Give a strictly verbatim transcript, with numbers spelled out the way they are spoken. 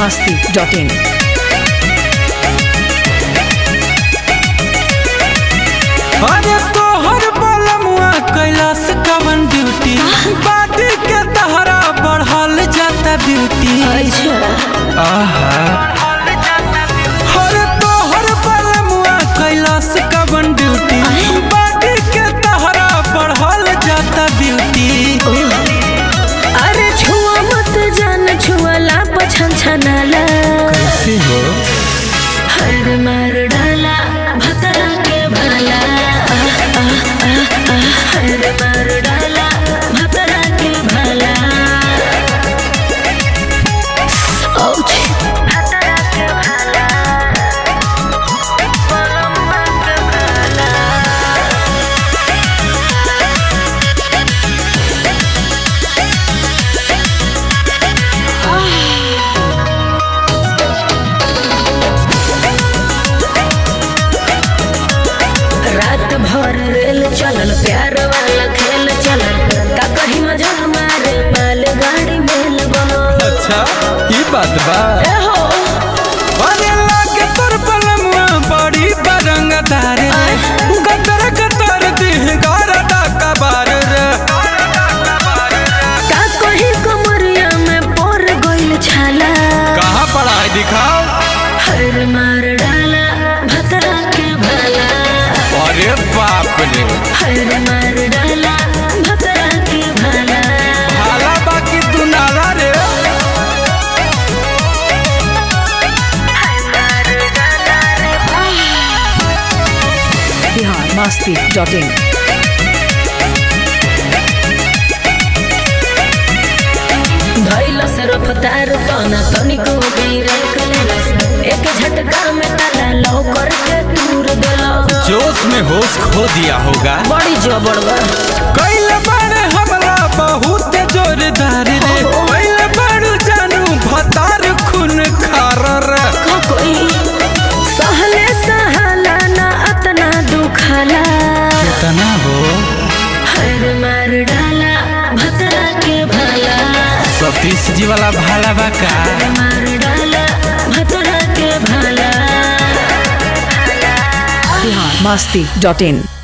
मस्ती dot इन। अरे तोहर बलमुआ कैलाश कवन ड्यूटी बाटी के तहरा बढ़ल जाता ब्यूटी। आहा अरे तोहर बलमुआ कैलाश कवन ड्यूटी बाटी के तहरा बढ़ल जाता ब्यूटी। अरे छुआ मत जान छुआला पछन छनाला कैसे हो हर मार डाला भतरा के भला हर मार डाला भतरा के भला औच भतरा के भला पलम्मा के भला रात भर रेल चलल प्यार वाला खेल चलल का कहीं मजा मारे माल गाड़ी मेल बनल। अच्छा ये बात बा ए हो अरे लागे तोर बलमुआ बड़ी बरंगदार रे गदर गदर दिह गारदा कबार रे का कहीं कमरिया में पोर गइल छाला कहाँ पड़ा है दिखाओ। हर मार डाला भतरा के भला अरे बाप रे हर मार डाला भतरा के भला भाला बाकी तू नाला रे। Bihar Masti dot in. धैला से रफ्तार तना तनिको ब्रेक लेलस एक झटका में ताला लौ करके दूर देलस जोश में होश खो दिया होगा। बड़ी जबड़ बा कैल बारे हमला बहुत जोरदार रे कैल बारू जानू भतार खून खार रे का कोई सहले सहाला ना अतना दुखाला कितना हो हर मार डाला भतरा के भला सतीश जी वाला भाला बा का हर मार डाला भतरा के भला बिहार मस्ती डॉट इन।